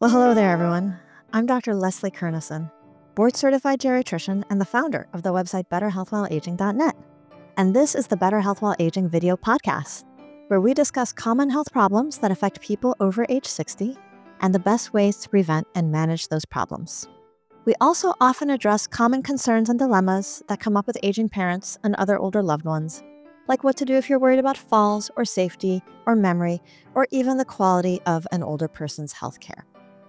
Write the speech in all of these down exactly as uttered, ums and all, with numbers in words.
Well, hello there, everyone. I'm Doctor Leslie Kernison, board-certified geriatrician and the founder of the website better health while aging dot net. And this is the Better Health While Aging video podcast, where we discuss common health problems that affect people over age sixty and the best ways to prevent and manage those problems. We also often address common concerns and dilemmas that come up with aging parents and other older loved ones, like what to do if you're worried about falls or safety or memory or even the quality of an older person's health care.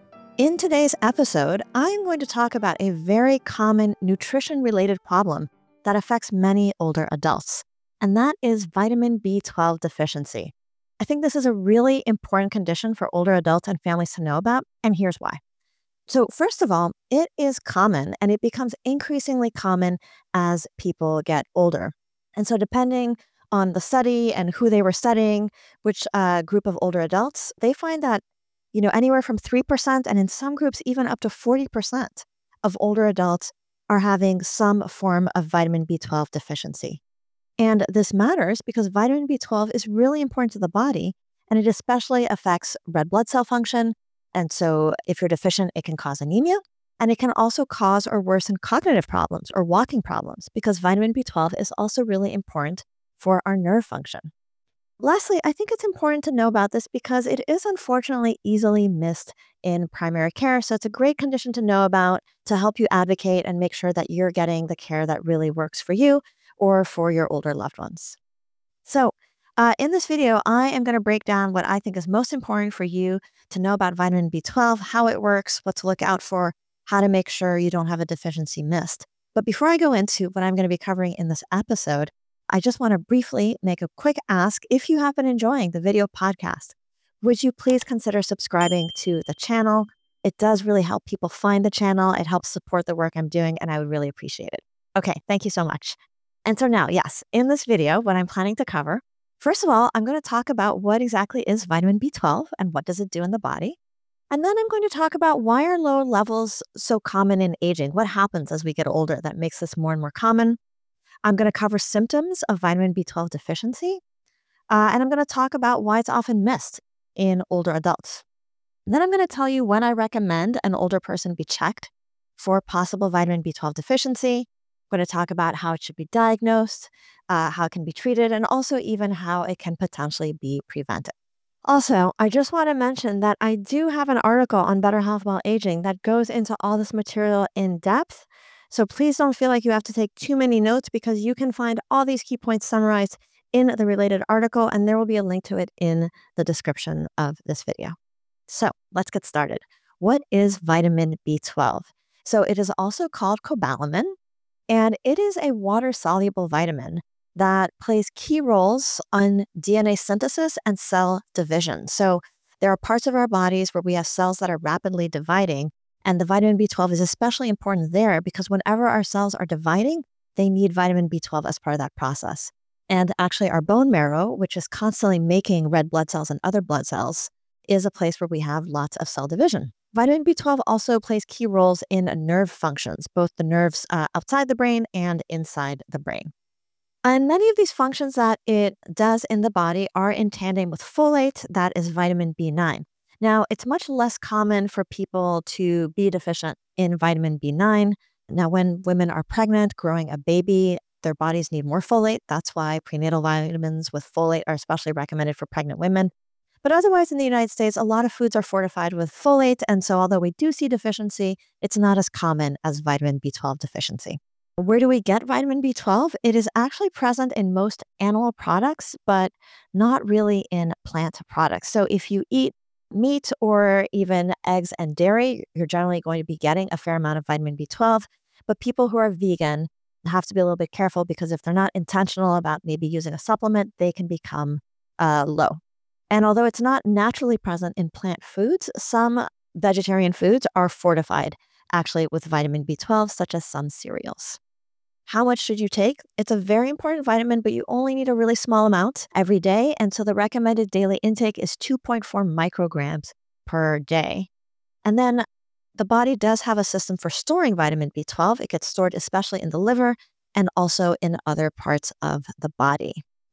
In today's episode, I'm going to talk about a very common nutrition-related problem that affects many older adults, and that is vitamin B twelve deficiency. I think this is a really important condition for older adults and families to know about, and here's why. So first of all, it is common, and it becomes increasingly common as people get older. And so depending on the study and who they were studying, which uh, group of older adults, they find that you know, anywhere from three percent and in some groups, even up to forty percent of older adults are having some form of vitamin B twelve deficiency. And this matters because vitamin B twelve is really important to the body, and it especially affects red blood cell function. And so if you're deficient, it can cause anemia, and it can also cause or worsen cognitive problems or walking problems because vitamin B twelve is also really important for our nerve function. Lastly, I think it's important to know about this because it is unfortunately easily missed in primary care. So it's a great condition to know about to help you advocate and make sure that you're getting the care that really works for you or for your older loved ones. So uh, in this video, I am going to break down what I think is most important for you to know about vitamin B twelve, how it works, what to look out for, how to make sure you don't have a deficiency missed. But before I go into what I'm going to be covering in this episode, I just want to briefly make a quick ask. If you have been enjoying the video podcast, would you please consider subscribing to the channel? It does really help people find the channel. It helps support the work I'm doing, and I would really appreciate it. Okay, thank you so much. And so now, yes, in this video, what I'm planning to cover, first of all, I'm going to talk about what exactly is vitamin B twelve and what does it do in the body. And then I'm going to talk about why are low levels so common in aging? What happens as we get older that makes this more and more common? I'm going to cover symptoms of vitamin B twelve deficiency, uh, and I'm going to talk about why it's often missed in older adults. And then I'm going to tell you when I recommend an older person be checked for possible vitamin B twelve deficiency. I'm going to talk about how it should be diagnosed, uh, how it can be treated, and also even how it can potentially be prevented. Also, I just want to mention that I do have an article on Better Health While Aging that goes into all this material in depth. So please don't feel like you have to take too many notes because you can find all these key points summarized in the related article, and there will be a link to it in the description of this video. So let's get started. What is vitamin B twelve? So it is also called cobalamin, and it is a water-soluble vitamin that plays key roles on D N A synthesis and cell division. So there are parts of our bodies where we have cells that are rapidly dividing, and the vitamin B twelve is especially important there because whenever our cells are dividing, they need vitamin B twelve as part of that process. And actually our bone marrow, which is constantly making red blood cells and other blood cells, is a place where we have lots of cell division. Vitamin B twelve also plays key roles in nerve functions, both the nerves uh, outside the brain and inside the brain. And many of these functions that it does in the body are in tandem with folate, that is vitamin B nine. Now, it's much less common for people to be deficient in vitamin B nine. Now, when women are pregnant, growing a baby, their bodies need more folate. That's why prenatal vitamins with folate are especially recommended for pregnant women. But otherwise, in the United States, a lot of foods are fortified with folate. And so although we do see deficiency, it's not as common as vitamin B twelve deficiency. Where do we get vitamin B twelve? It is actually present in most animal products, but not really in plant products. So if you eat meat or even eggs and dairy, you're generally going to be getting a fair amount of vitamin B twelve. But people who are vegan have to be a little bit careful because if they're not intentional about maybe using a supplement, they can become uh, low. And although it's not naturally present in plant foods, some vegetarian foods are fortified actually with vitamin B twelve, such as some cereals. How much should you take? It's a very important vitamin, but you only need a really small amount every day. And so the recommended daily intake is two point four micrograms per day. And then the body does have a system for storing vitamin B twelve. It gets stored especially in the liver and also in other parts of the body.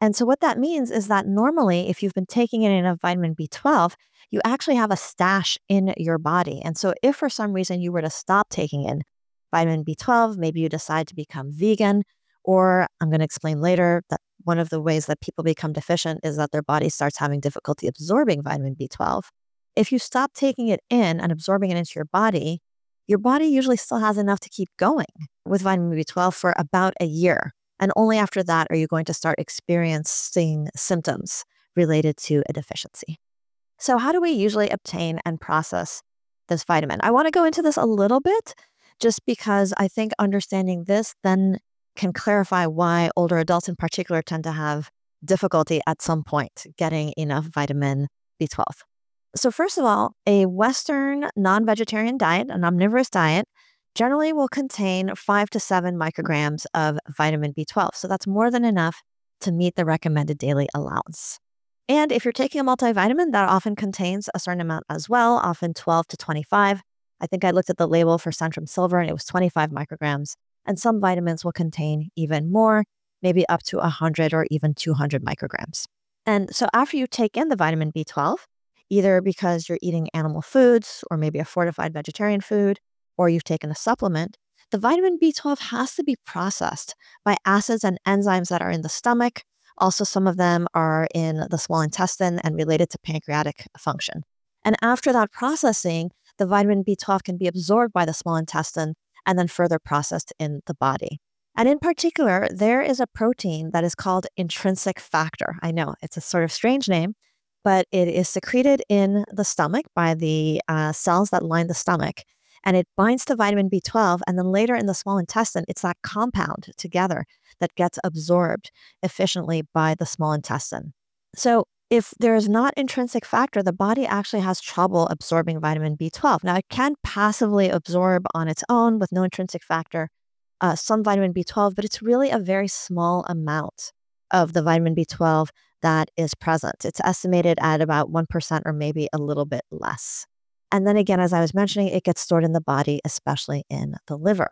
And so what that means is that normally, if you've been taking in enough vitamin B twelve, you actually have a stash in your body. And so if for some reason you were to stop taking in vitamin B twelve, maybe you decide to become vegan, or I'm going to explain later that one of the ways that people become deficient is that their body starts having difficulty absorbing vitamin B twelve. If you stop taking it in and absorbing it into your body, your body usually still has enough to keep going with vitamin B twelve for about a year. And only after that are you going to start experiencing symptoms related to a deficiency. So, how do we usually obtain and process this vitamin? I want to go into this a little bit just because I think understanding this then can clarify why older adults in particular tend to have difficulty at some point getting enough vitamin B twelve. So, first of all, a Western non vegetarian diet, an omnivorous diet, generally will contain five to seven micrograms of vitamin B twelve. So, that's more than enough to meet the recommended daily allowance. And if you're taking a multivitamin, that often contains a certain amount as well, often twelve to twenty-five. I think I looked at the label for Centrum Silver and it was twenty-five micrograms. And some vitamins will contain even more, maybe up to one hundred or even two hundred micrograms. And so after you take in the vitamin B twelve, either because you're eating animal foods or maybe a fortified vegetarian food, or you've taken a supplement, the vitamin B twelve has to be processed by acids and enzymes that are in the stomach. Also, some of them are in the small intestine and related to pancreatic function. And after that processing, the vitamin B twelve can be absorbed by the small intestine and then further processed in the body. And in particular, there is a protein that is called intrinsic factor. I know it's a sort of strange name, but it is secreted in the stomach by the uh, cells that line the stomach. And it binds to vitamin B twelve. And then later in the small intestine, it's that compound together that gets absorbed efficiently by the small intestine. So if there is not intrinsic factor, the body actually has trouble absorbing vitamin B twelve. Now, it can passively absorb on its own with no intrinsic factor uh, some vitamin B twelve, but it's really a very small amount of the vitamin B twelve that is present. It's estimated at about one percent or maybe a little bit less. And then again, as I was mentioning, it gets stored in the body, especially in the liver.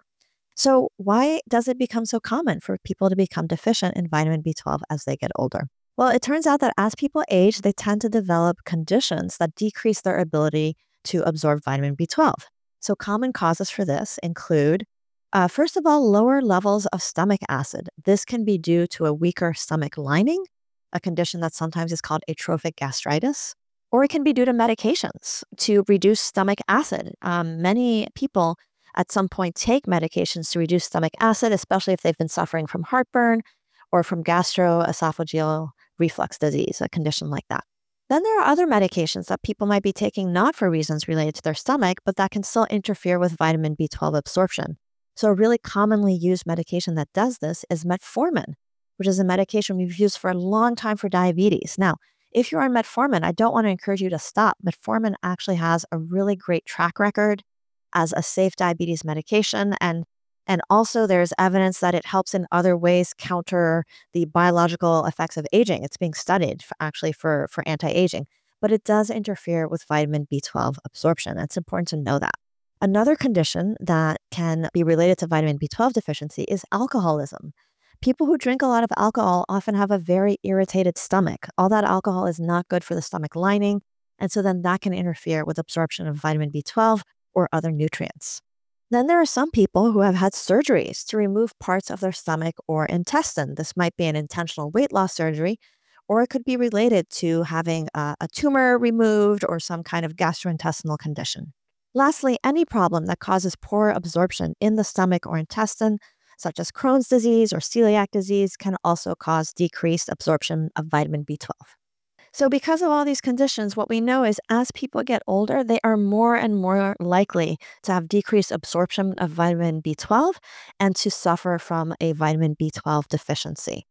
So why does it become so common for people to become deficient in vitamin B twelve as they get older? Well, it turns out that as people age, they tend to develop conditions that decrease their ability to absorb vitamin B twelve. So common causes for this include, uh, first of all, lower levels of stomach acid. This can be due to a weaker stomach lining, a condition that sometimes is called atrophic gastritis, or it can be due to medications to reduce stomach acid. Um, many people at some point take medications to reduce stomach acid, especially if they've been suffering from heartburn or from gastroesophageal reflux disease, a condition like that. Then there are other medications that people might be taking not for reasons related to their stomach, but that can still interfere with vitamin B twelve absorption. So a really commonly used medication that does this is metformin, which is a medication we've used for a long time for diabetes. Now, if you're on metformin, I don't want to encourage you to stop. Metformin actually has a really great track record as a safe diabetes medication. And, and also there's evidence that it helps in other ways counter the biological effects of aging. It's being studied for, actually for, for anti-aging, but it does interfere with vitamin B twelve absorption. It's important to know that. Another condition that can be related to vitamin B twelve deficiency is alcoholism. People who drink a lot of alcohol often have a very irritated stomach. All that alcohol is not good for the stomach lining, and so then that can interfere with absorption of vitamin B twelve or other nutrients. Then there are some people who have had surgeries to remove parts of their stomach or intestine. This might be an intentional weight loss surgery, or it could be related to having a, a tumor removed or some kind of gastrointestinal condition. Lastly, any problem that causes poor absorption in the stomach or intestine, such as Crohn's disease or celiac disease, can also cause decreased absorption of vitamin B twelve. So because of all these conditions, what we know is as people get older, they are more and more likely to have decreased absorption of vitamin B twelve and to suffer from a vitamin B twelve deficiency.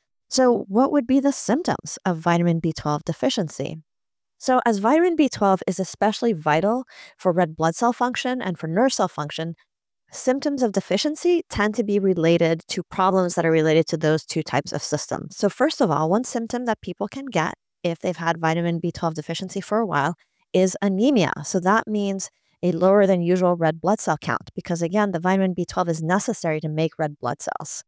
So what would be the symptoms of vitamin B twelve deficiency? So as vitamin B twelve is especially vital for red blood cell function and for nerve cell function, symptoms of deficiency tend to be related to problems that are related to those two types of systems. So first of all, one symptom that people can get if they've had vitamin B twelve deficiency for a while is anemia. So that means a lower than usual red blood cell count, because again, the vitamin B twelve is necessary to make red blood cells.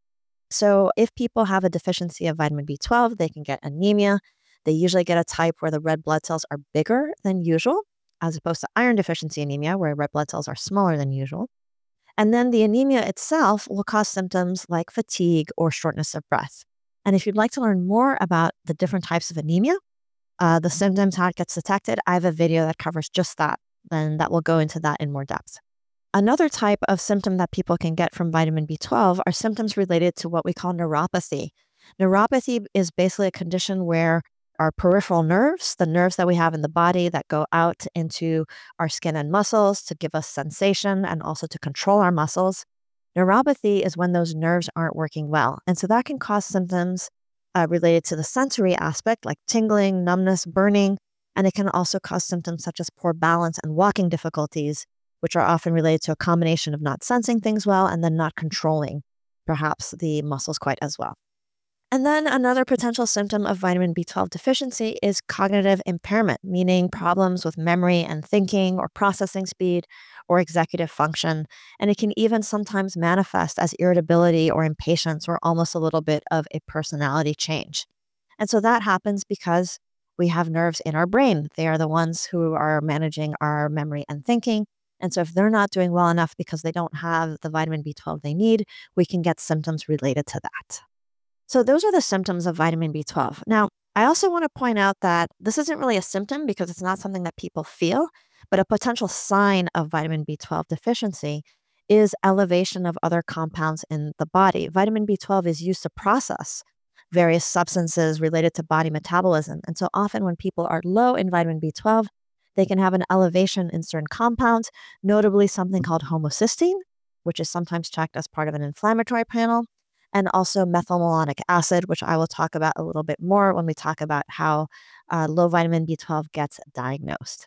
So if people have a deficiency of vitamin B twelve, they can get anemia. They usually get a type where the red blood cells are bigger than usual, as opposed to iron deficiency anemia, where red blood cells are smaller than usual. And then the anemia itself will cause symptoms like fatigue or shortness of breath. And if you'd like to learn more about the different types of anemia, uh, the symptoms, how it gets detected, I have a video that covers just that, and that will go into that in more depth. Another type of symptom that people can get from vitamin B twelve are symptoms related to what we call neuropathy. Neuropathy is basically a condition where our peripheral nerves, the nerves that we have in the body that go out into our skin and muscles to give us sensation and also to control our muscles. Neuropathy is when those nerves aren't working well. And so that can cause symptoms uh, related to the sensory aspect, like tingling, numbness, burning. And it can also cause symptoms such as poor balance and walking difficulties, which are often related to a combination of not sensing things well and then not controlling perhaps the muscles quite as well. And then another potential symptom of vitamin B twelve deficiency is cognitive impairment, meaning problems with memory and thinking or processing speed or executive function. And it can even sometimes manifest as irritability or impatience or almost a little bit of a personality change. And so that happens because we have nerves in our brain. They are the ones who are managing our memory and thinking. And so if they're not doing well enough because they don't have the vitamin B twelve they need, we can get symptoms related to that. So those are the symptoms of vitamin B twelve. Now, I also want to point out that this isn't really a symptom because it's not something that people feel, but a potential sign of vitamin B twelve deficiency is elevation of other compounds in the body. Vitamin B twelve is used to process various substances related to body metabolism. And so often when people are low in vitamin B twelve, they can have an elevation in certain compounds, notably something called homocysteine, which is sometimes checked as part of an inflammatory panel, and also methylmalonic acid, which I will talk about a little bit more when we talk about how uh, low vitamin B twelve gets diagnosed.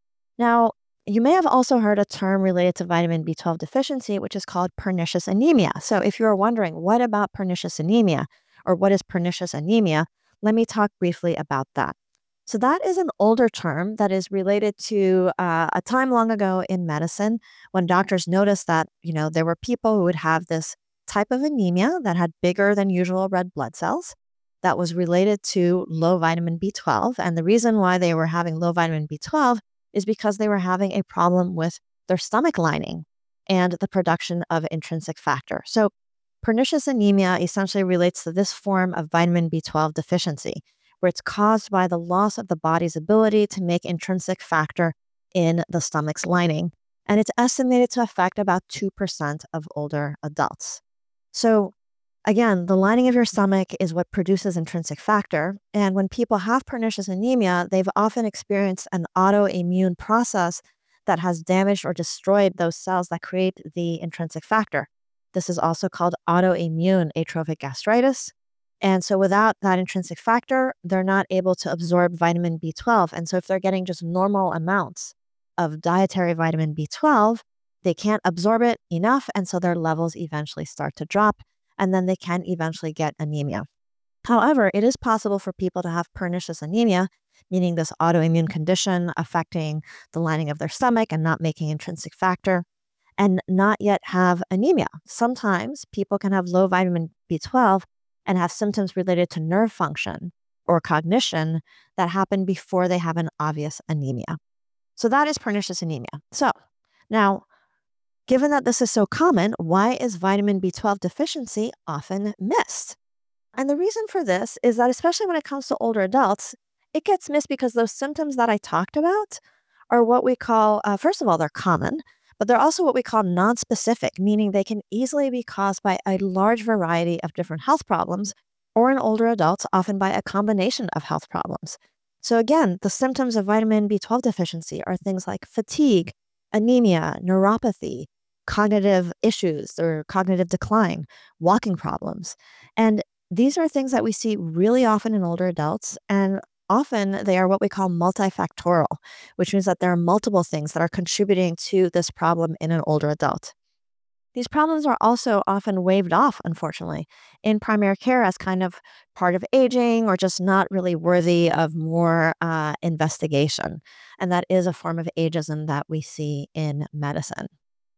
Now, you may have also heard a term related to vitamin B twelve deficiency, which is called pernicious anemia. So if you're wondering, what about pernicious anemia or what is pernicious anemia, let me talk briefly about that. So that is an older term that is related to uh, a time long ago in medicine when doctors noticed that, you know, there were people who would have this type of anemia that had bigger than usual red blood cells that was related to low vitamin B twelve. And the reason why they were having low vitamin B twelve is because they were having a problem with their stomach lining and the production of intrinsic factor. So pernicious anemia essentially relates to this form of vitamin B twelve deficiency, where it's caused by the loss of the body's ability to make intrinsic factor in the stomach's lining. And it's estimated to affect about two percent of older adults. So again, the lining of your stomach is what produces intrinsic factor. And when people have pernicious anemia, they've often experienced an autoimmune process that has damaged or destroyed those cells that create the intrinsic factor. This is also called autoimmune atrophic gastritis. And so without that intrinsic factor, they're not able to absorb vitamin B twelve. And so if they're getting just normal amounts of dietary vitamin B twelve, they can't absorb it enough. And so their levels eventually start to drop, and then they can eventually get anemia. However, it is possible for people to have pernicious anemia, meaning this autoimmune condition affecting the lining of their stomach and not making intrinsic factor, and not yet have anemia. Sometimes people can have low vitamin B twelve and have symptoms related to nerve function or cognition that happen before they have an obvious anemia. So that is pernicious anemia. So now, given that this is so common, why is vitamin B twelve deficiency often missed? And the reason for this is that, especially when it comes to older adults, it gets missed because those symptoms that I talked about are what we call, uh, first of all, they're common, but they're also what we call nonspecific, meaning they can easily be caused by a large variety of different health problems, or in older adults, often by a combination of health problems. So again, the symptoms of vitamin B twelve deficiency are things like fatigue, anemia, neuropathy, cognitive issues or cognitive decline, walking problems. And these are things that we see really often in older adults, and often they are what we call multifactorial, which means that there are multiple things that are contributing to this problem in an older adult. These problems are also often waved off, unfortunately, in primary care as kind of part of aging or just not really worthy of more uh, investigation. And that is a form of ageism that we see in medicine.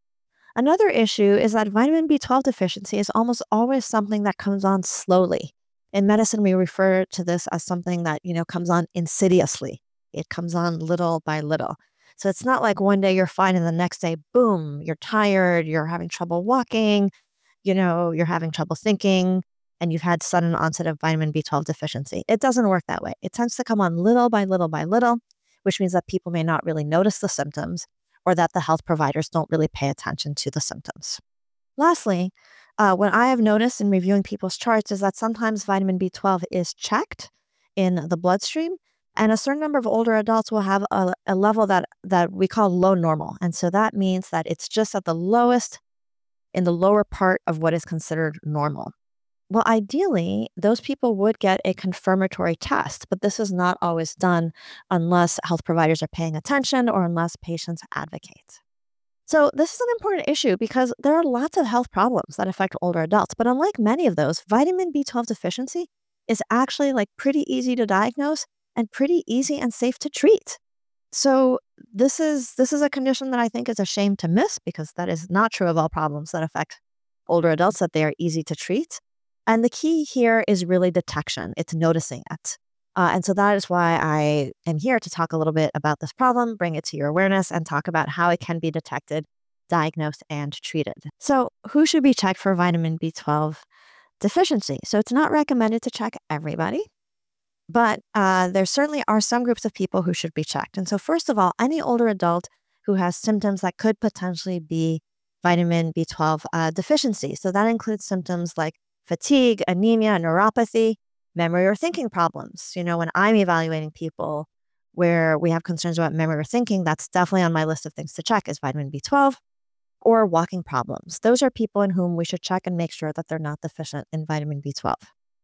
Another issue is that vitamin B twelve deficiency is almost always something that comes on slowly. In medicine, we refer to this as something that, you know, comes on insidiously. It comes on little by little. So it's not like one day you're fine and the next day, boom, you're tired, you're having trouble walking, you know, you're having trouble thinking, and you've had sudden onset of vitamin B twelve deficiency. It doesn't work that way. It tends to come on little by little by little, which means that people may not really notice the symptoms or that the health providers don't really pay attention to the symptoms. Lastly, uh, what I have noticed in reviewing people's charts is that sometimes vitamin B twelve is checked in the bloodstream, and a certain number of older adults will have a, a level that, that we call low normal. And so that means that it's just at the lowest in the lower part of what is considered normal. Well, ideally, those people would get a confirmatory test, but this is not always done unless health providers are paying attention or unless patients advocate. So, this is an important issue because there are lots of health problems that affect older adults, but unlike many of those, vitamin B twelve deficiency is actually like pretty easy to diagnose and pretty easy and safe to treat. So, this is this is a condition that I think is a shame to miss because that is not true of all problems that affect older adults, that they are easy to treat. And the key here is really detection. It's noticing it. Uh, and so that is why I am here to talk a little bit about this problem, bring it to your awareness, and talk about how it can be detected, diagnosed, and treated. So, who should be checked for vitamin B twelve deficiency? So, it's not recommended to check everybody, but uh, there certainly are some groups of people who should be checked. And so, first of all, any older adult who has symptoms that could potentially be vitamin B twelve uh, deficiency. So, that includes symptoms like fatigue, anemia, neuropathy, memory or thinking problems. You know, when I'm evaluating people where we have concerns about memory or thinking, that's definitely on my list of things to check is vitamin B twelve or walking problems. Those are people in whom we should check and make sure that they're not deficient in vitamin B twelve.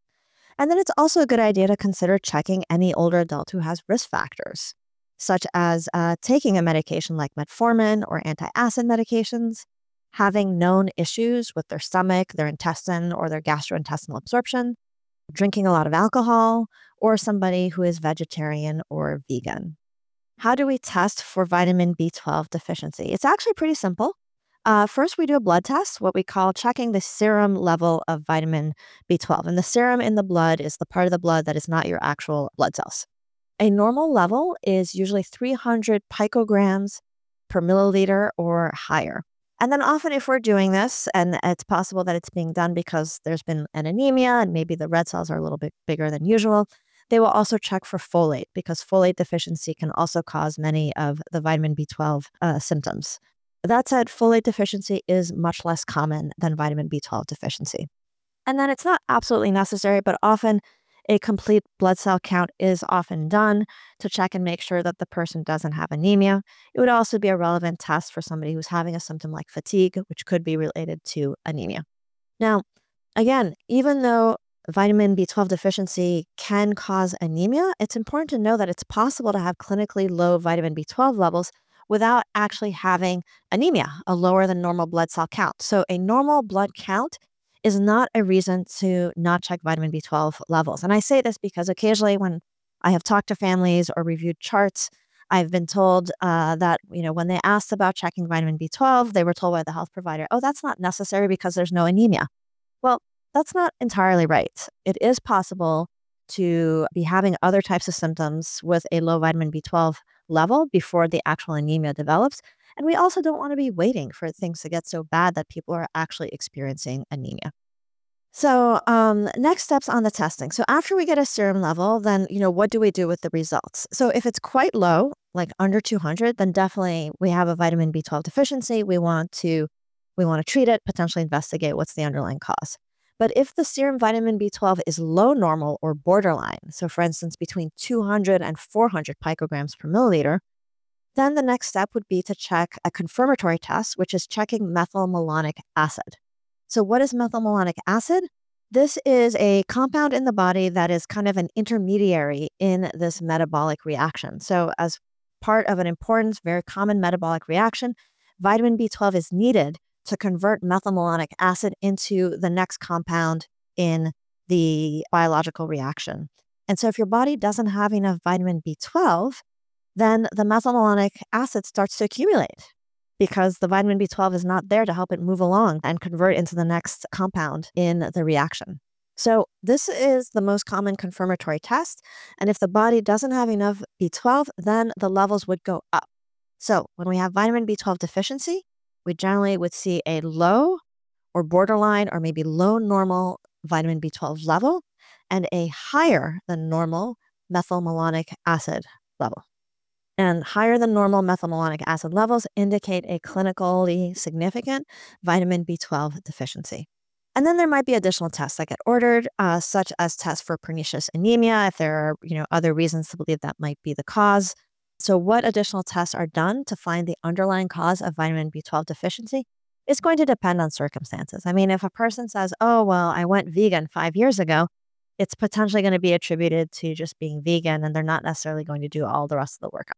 And then it's also a good idea to consider checking any older adult who has risk factors, such as uh, taking a medication like metformin or anti-acid medications, having known issues with their stomach, their intestine, or their gastrointestinal absorption, drinking a lot of alcohol, or somebody who is vegetarian or vegan. How do we test for vitamin B twelve deficiency? It's actually pretty simple. Uh, first, we do a blood test, what we call checking the serum level of vitamin B twelve. And the serum in the blood is the part of the blood that is not your actual blood cells. A normal level is usually three hundred picograms per milliliter or higher. And then often if we're doing this, and it's possible that it's being done because there's been an anemia and maybe the red cells are a little bit bigger than usual, they will also check for folate because folate deficiency can also cause many of the vitamin B twelve uh, symptoms. That said, folate deficiency is much less common than vitamin B twelve deficiency. And then it's not absolutely necessary, but often a complete blood cell count is often done to check and make sure that the person doesn't have anemia. It would also be a relevant test for somebody who's having a symptom like fatigue, which could be related to anemia. Now, again, even though vitamin B twelve deficiency can cause anemia, it's important to know that it's possible to have clinically low vitamin B twelve levels without actually having anemia, a lower than normal blood cell count. So a normal blood count is not a reason to not check vitamin B twelve levels. And I say this because occasionally when I have talked to families or reviewed charts, I've been told uh, that, you know, when they asked about checking vitamin B twelve, they were told by the health provider, oh, that's not necessary because there's no anemia. Well, that's not entirely right. It is possible to be having other types of symptoms with a low vitamin B twelve level before the actual anemia develops. And we also don't want to be waiting for things to get so bad that people are actually experiencing anemia. So, um, next steps on the testing. So, after we get a serum level, then, you know, what do we do with the results? So, if it's quite low, like under two hundred, then definitely we have a vitamin B twelve deficiency. We want to we want to treat it, potentially investigate what's the underlying cause. But if the serum vitamin B twelve is low normal or borderline, so for instance, between two hundred and four hundred picograms per milliliter, then the next step would be to check a confirmatory test, which is checking methylmalonic acid. So what is methylmalonic acid? This is a compound in the body that is kind of an intermediary in this metabolic reaction. So as part of an important, very common metabolic reaction, vitamin B twelve is needed to convert methylmalonic acid into the next compound in the biological reaction. And so if your body doesn't have enough vitamin B twelve, then the methylmalonic acid starts to accumulate. because the vitamin B twelve is not there to help it move along and convert into the next compound in the reaction. So this is the most common confirmatory test. And if the body doesn't have enough B twelve, then the levels would go up. So when we have vitamin B twelve deficiency, we generally would see a low or borderline or maybe low normal vitamin B twelve level and a higher than normal methylmalonic acid level. And higher than normal methylmalonic acid levels indicate a clinically significant vitamin B twelve deficiency. And then there might be additional tests that get ordered, uh, such as tests for pernicious anemia, if there are you know, other reasons to believe that might be the cause. So what additional tests are done to find the underlying cause of vitamin B twelve deficiency is going to depend on circumstances. I mean, if a person says, oh, well, I went vegan five years ago, it's potentially going to be attributed to just being vegan, and they're not necessarily going to do all the rest of the work.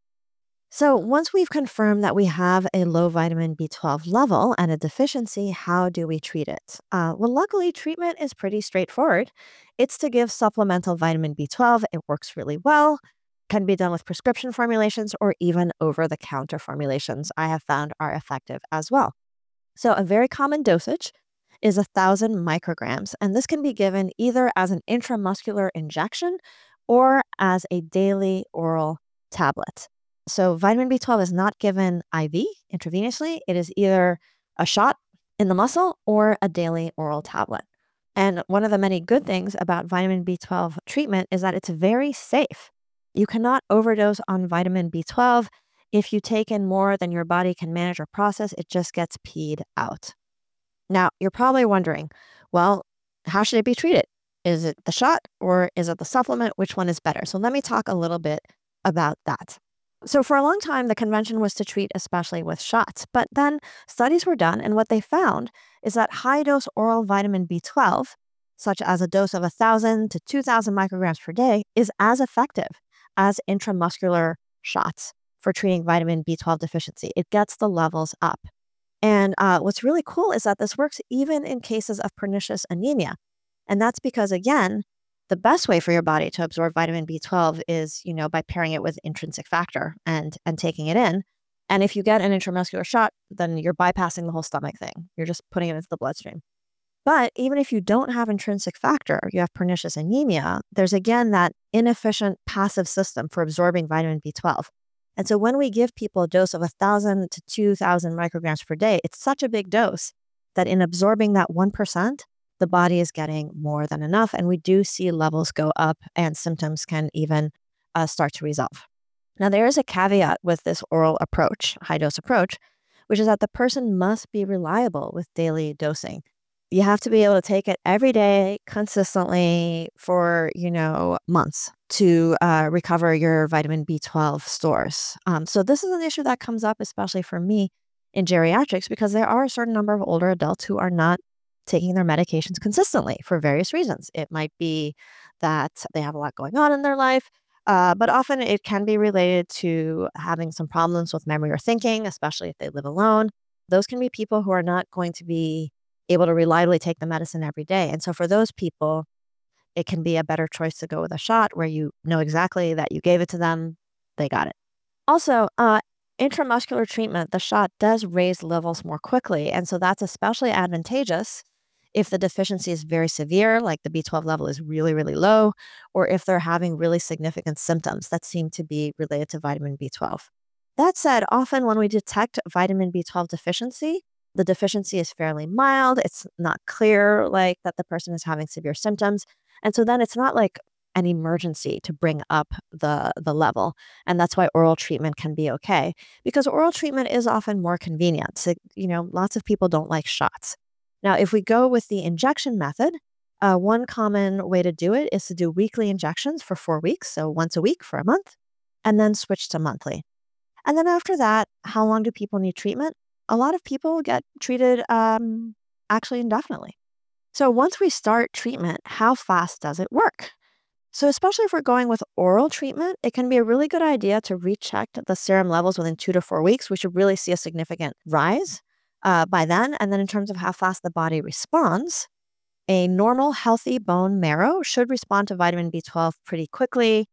So once we've confirmed that we have a low vitamin B twelve level and a deficiency, how do we treat it? Uh, well, luckily, treatment is pretty straightforward. It's to give supplemental vitamin B twelve. It works really well, can be done with prescription formulations or even over-the-counter formulations I have found are effective as well. So a very common dosage is one thousand micrograms, and this can be given either as an intramuscular injection or as a daily oral tablet. So vitamin B twelve is not given I V, intravenously. It is either a shot in the muscle or a daily oral tablet. And one of the many good things about vitamin B twelve treatment is that it's very safe. You cannot overdose on vitamin B twelve. If you take in more than your body can manage or process, it just gets peed out. Now, you're probably wondering, well, how should it be treated? Is it the shot or is it the supplement? Which one is better? So let me talk a little bit about that. So for a long time, the convention was to treat especially with shots, but then studies were done, and what they found is that high-dose oral vitamin B twelve, such as a dose of one thousand to two thousand micrograms per day, is as effective as intramuscular shots for treating vitamin B twelve deficiency. It gets the levels up. And uh, what's really cool is that this works even in cases of pernicious anemia. And that's because, again, the best way for your body to absorb vitamin B twelve is, you know, by pairing it with intrinsic factor and, and taking it in. And if you get an intramuscular shot, then you're bypassing the whole stomach thing. You're just putting it into the bloodstream. But even if you don't have intrinsic factor, you have pernicious anemia, there's again that inefficient passive system for absorbing vitamin B twelve. And so when we give people a dose of one thousand to two thousand micrograms per day, it's such a big dose that in absorbing that one percent, the body is getting more than enough. And we do see levels go up and symptoms can even uh, start to resolve. Now, there is a caveat with this oral approach, high dose approach, which is that the person must be reliable with daily dosing. You have to be able to take it every day consistently for, you know, months to uh, recover your vitamin B twelve stores. Um, so this is an issue that comes up, especially for me in geriatrics, because there are a certain number of older adults who are not taking their medications consistently for various reasons. It might be that they have a lot going on in their life, uh, but often it can be related to having some problems with memory or thinking, especially if they live alone. Those can be people who are not going to be able to reliably take the medicine every day. And so for those people, it can be a better choice to go with a shot where you know exactly that you gave it to them, they got it. Also, uh, intramuscular treatment, the shot does raise levels more quickly. And so that's especially advantageous if the deficiency is very severe, like the B twelve level is really, really low, or if they're having really significant symptoms that seem to be related to vitamin B twelve. That said, often when we detect vitamin B twelve deficiency, the deficiency is fairly mild. It's not clear like that the person is having severe symptoms. And so then it's not like an emergency to bring up the, the level. And that's why oral treatment can be okay, because oral treatment is often more convenient. So, you know, lots of people don't like shots. Now, if we go with the injection method, uh, one common way to do it is to do weekly injections for four weeks, so once a week for a month, and then switch to monthly. And then after that, how long do people need treatment? A lot of people get treated um, actually indefinitely. So once we start treatment, how fast does it work? So especially if we're going with oral treatment, it can be a really good idea to recheck the serum levels within two to four weeks. We should really see a significant rise uh, by then. And then in terms of how fast the body responds, a normal, healthy bone marrow should respond to vitamin B twelve pretty quickly.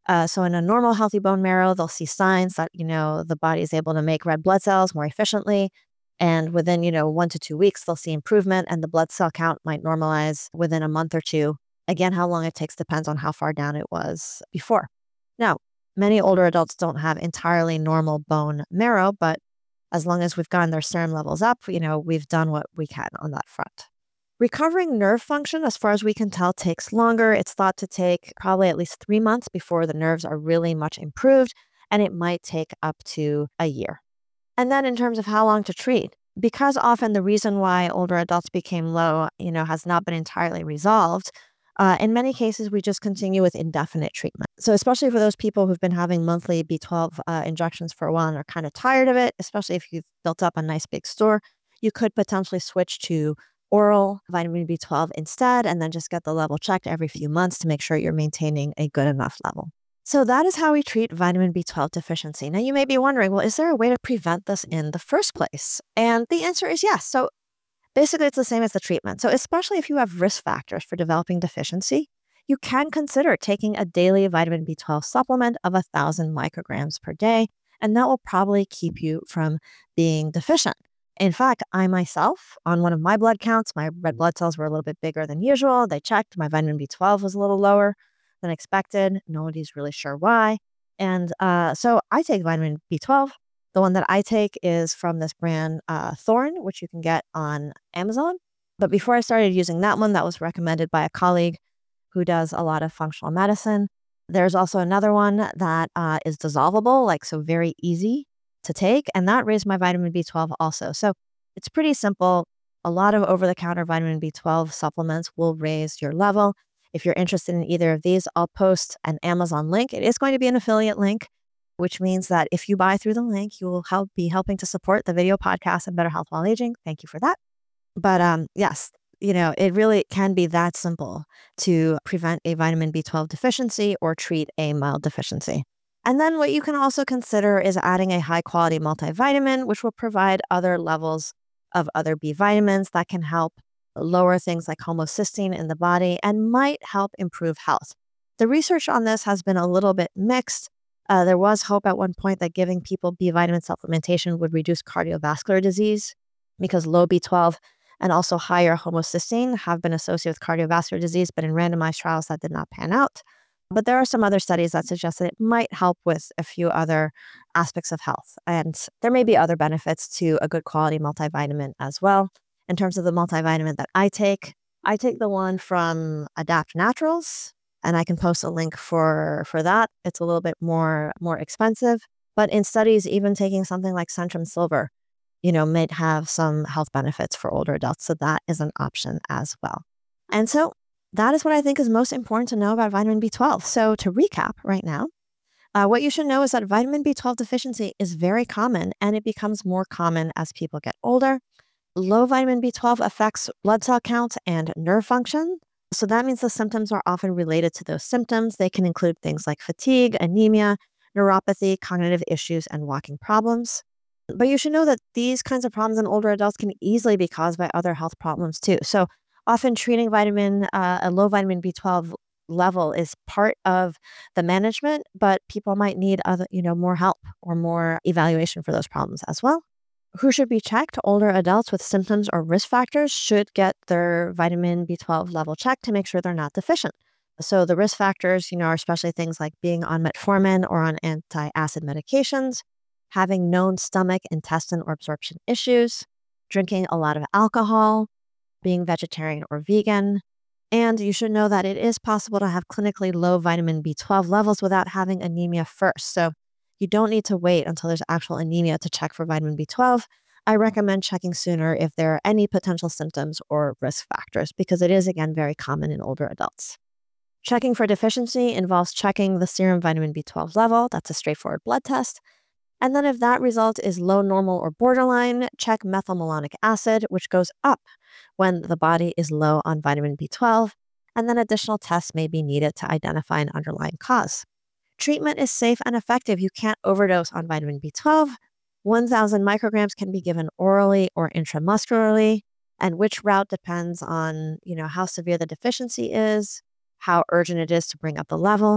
Uh, so in a normal healthy bone marrow, they'll see signs that, you know, the body is able to make red blood cells more efficiently. And within, you know, one to two weeks, they'll see improvement and the blood cell count might normalize within a month or two. Again, how long it takes depends on how far down it was before. Now, many older adults don't have entirely normal bone marrow, but as long as we've gotten their serum levels up, you know, we've done what we can on that front. Recovering nerve function, as far as we can tell, takes longer. It's thought to take probably at least three months before the nerves are really much improved, and it might take up to a year. And then in terms of how long to treat, because often the reason why older adults became low, you know, has not been entirely resolved, uh, in many cases, we just continue with indefinite treatment. So especially for those people who've been having monthly B twelve uh, injections for a while and are kind of tired of it, especially if you've built up a nice big store, you could potentially switch to oral vitamin B twelve instead, and then just get the level checked every few months to make sure you're maintaining a good enough level. So that is how we treat vitamin B twelve deficiency. Now you may be wondering, well, is there a way to prevent this in the first place? And the answer is yes. So basically it's the same as the treatment. So especially if you have risk factors for developing deficiency, you can consider taking a daily vitamin B twelve supplement of one thousand micrograms per day, and that will probably keep you from being deficient. In fact, I myself, on one of my blood counts, my red blood cells were a little bit bigger than usual. They checked, my vitamin B twelve was a little lower than expected. Nobody's really sure why. And uh, so I take vitamin B twelve. The one that I take is from this brand uh, Thorne, which you can get on Amazon. But before I started using that one, that was recommended by a colleague who does a lot of functional medicine. There's also another one that uh, is dissolvable, like so very easy to take. And that raised my vitamin B twelve also. So it's pretty simple. A lot of over-the-counter vitamin B twelve supplements will raise your level. If you're interested in either of these, I'll post an Amazon link. It is going to be an affiliate link, which means that if you buy through the link, you will help be helping to support the video podcast and Better Health While Aging. Thank you for that. But um, yes, you know, it really can be that simple to prevent a vitamin B twelve deficiency or treat a mild deficiency. And then what you can also consider is adding a high quality multivitamin, which will provide other levels of other B vitamins that can help lower things like homocysteine in the body and might help improve health. The research on this has been a little bit mixed. Uh, there was hope at one point that giving people B vitamin supplementation would reduce cardiovascular disease because low B twelve and also higher homocysteine have been associated with cardiovascular disease, but in randomized trials that did not pan out. But there are some other studies that suggest that it might help with a few other aspects of health. And there may be other benefits to a good quality multivitamin as well. In terms of the multivitamin that I take, I take the one from Adapt Naturals, and I can post a link for, for that. It's a little bit more, more expensive. But in studies, even taking something like Centrum Silver, you know, may have some health benefits for older adults. So that is an option as well. And so that is what I think is most important to know about vitamin B twelve. So to recap right now, uh, what you should know is that vitamin B twelve deficiency is very common and it becomes more common as people get older. Low vitamin B twelve affects blood cell count and nerve function. So that means the symptoms are often related to those symptoms. They can include things like fatigue, anemia, neuropathy, cognitive issues, and walking problems. But you should know that these kinds of problems in older adults can easily be caused by other health problems too. So often treating vitamin, uh, a low vitamin B twelve level is part of the management, but people might need other, you know, more help or more evaluation for those problems as well. Who should be checked? Older adults with symptoms or risk factors should get their vitamin B twelve level checked to make sure they're not deficient. So the risk factors, you know, are especially things like being on metformin or on anti-acid medications, having known stomach, intestine, or absorption issues, drinking a lot of alcohol, being vegetarian or vegan. And you should know that it is possible to have clinically low vitamin B twelve levels without having anemia first. So you don't need to wait until there's actual anemia to check for vitamin B twelve. I recommend checking sooner if there are any potential symptoms or risk factors, because it is, again, very common in older adults. Checking for deficiency involves checking the serum vitamin B twelve level. That's a straightforward blood test. And then if that result is low, normal, or borderline, check methylmalonic acid, which goes up when the body is low on vitamin B twelve. And then additional tests may be needed to identify an underlying cause. Treatment is safe and effective. You can't overdose on vitamin B twelve. one thousand micrograms can be given orally or intramuscularly, and which route depends on, you know, how severe the deficiency is, how urgent it is to bring up the level,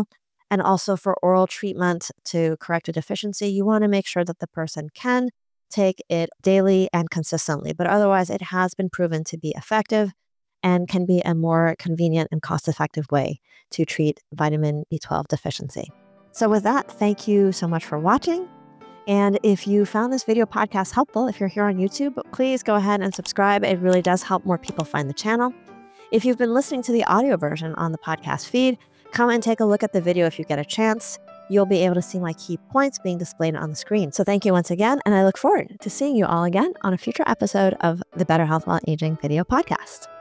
And also for oral treatment to correct a deficiency, you want to make sure that the person can take it daily and consistently. But otherwise, it has been proven to be effective and can be a more convenient and cost-effective way to treat vitamin B twelve deficiency. So with that, thank you so much for watching. And if you found this video podcast helpful, if you're here on YouTube, please go ahead and subscribe. It really does help more people find the channel. If you've been listening to the audio version on the podcast feed, come and take a look at the video if you get a chance. You'll be able to see my key points being displayed on the screen. So thank you once again, and I look forward to seeing you all again on a future episode of the Better Health While Aging video podcast.